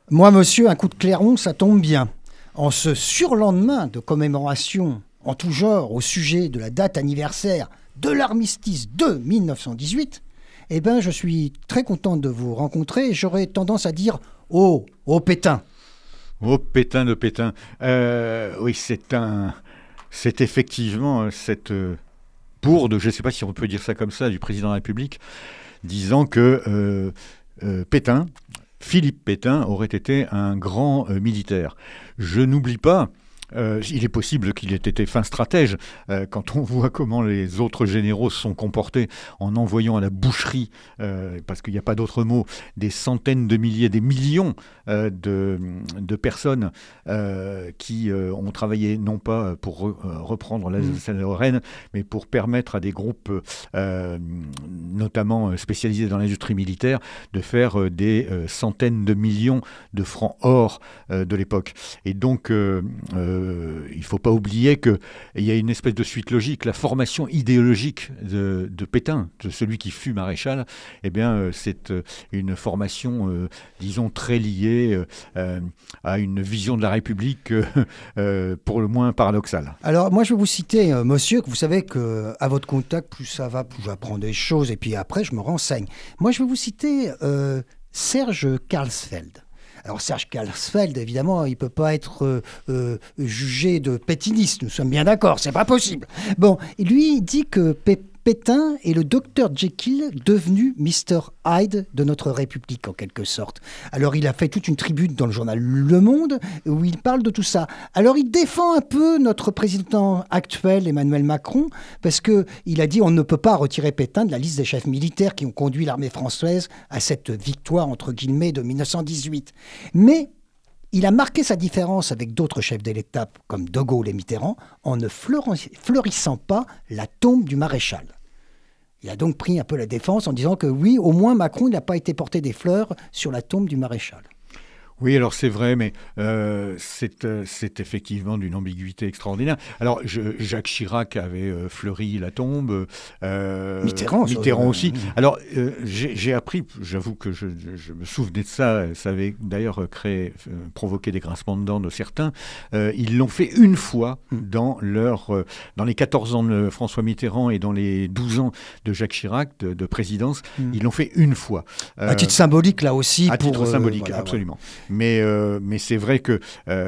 Moi, monsieur, un coup de clairon, ça tombe bien. En ce surlendemain de commémoration en tout genre au sujet de la date anniversaire de l'armistice de 1918, eh ben, je suis très content de vous rencontrer et j'aurais tendance à dire « Oh, Pétain !» Oh, Pétain de Pétain. Oui, c'est effectivement cette bourde, je ne sais pas si on peut dire ça comme ça, du président de la République, disant que Pétain, Philippe Pétain, aurait été un grand militaire. Je n'oublie pas. Il est possible qu'il ait été fin stratège quand on voit comment les autres généraux se sont comportés en envoyant à la boucherie, parce qu'il n'y a pas d'autre mot, des centaines de milliers, des millions de personnes qui ont travaillé non pas pour reprendre l'Alsace-Lorraine, mais pour permettre à des groupes notamment spécialisés dans l'industrie militaire de faire des centaines de millions de francs or de l'époque. Et donc il ne faut pas oublier qu'il y a une espèce de suite logique. La formation idéologique de Pétain, de celui qui fut maréchal, eh bien, c'est une formation, disons, très liée à une vision de la République pour le moins paradoxale. Alors, moi, je vais vous citer, monsieur, que vous savez qu'à votre contact, plus ça va, plus j'apprends des choses, et puis après, je me renseigne. Moi, je vais vous citer Serge Karlsfeld. Alors Serge Karlsfeld, évidemment, il ne peut pas être jugé de pétiniste, nous sommes bien d'accord, c'est pas possible. Bon, lui, il dit que Pétain est le docteur Jekyll devenu Mr Hyde de notre République, en quelque sorte. Alors il a fait toute une tribune dans le journal Le Monde où il parle de tout ça. Alors il défend un peu notre président actuel, Emmanuel Macron, parce qu'il a dit on ne peut pas retirer Pétain de la liste des chefs militaires qui ont conduit l'armée française à cette victoire, entre guillemets, de 1918. Mais il a marqué sa différence avec d'autres chefs de l'État, comme De Gaulle et Mitterrand, en ne fleurissant pas la tombe du maréchal. Il a donc pris un peu la défense en disant que oui, au moins Macron, il n'a pas été porté des fleurs sur la tombe du maréchal. Oui, alors c'est vrai, mais c'est effectivement d'une ambiguïté extraordinaire. Alors, Jacques Chirac avait fleuri la tombe, Mitterrand aussi. Alors, j'ai appris, j'avoue que je me souvenais de ça, ça avait d'ailleurs provoqué des grincements de dents de certains. Ils l'ont fait une fois dans les 14 ans de François Mitterrand et dans les 12 ans de Jacques Chirac, de présidence. Ils l'ont fait une fois. À titre symbolique, là aussi. À titre symbolique, voilà, absolument. Ouais. Mais c'est vrai que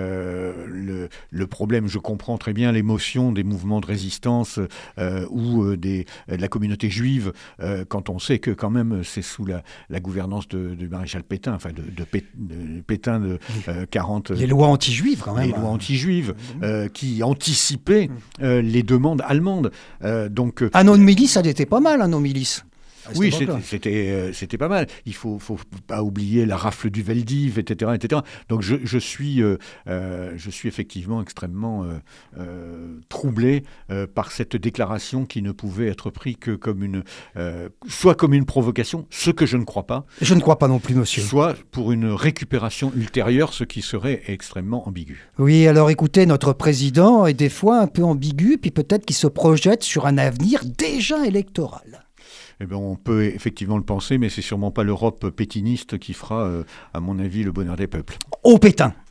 le problème, je comprends très bien l'émotion des mouvements de résistance ou de la communauté juive, quand on sait que quand même c'est sous la gouvernance du maréchal Pétain, enfin de Pétain de 40... Les lois anti-juives quand même. Les lois anti-juives qui anticipaient les demandes allemandes. Anno Milice, ça était pas mal, Anno Milice. Oui, c'était pas mal. Il faut pas oublier la rafle du Veldiv, etc., etc. Donc je suis effectivement extrêmement troublé par cette déclaration qui ne pouvait être prise que comme soit comme une provocation, ce que je ne crois pas. Je ne crois pas non plus, monsieur. Soit pour une récupération ultérieure, ce qui serait extrêmement ambigu. Oui, alors écoutez, notre président est des fois un peu ambigu, puis peut-être qu'il se projette sur un avenir déjà électoral. Eh bien, on peut effectivement le penser, mais c'est sûrement pas l'Europe pétiniste qui fera, à mon avis, le bonheur des peuples. Oh, Pétain!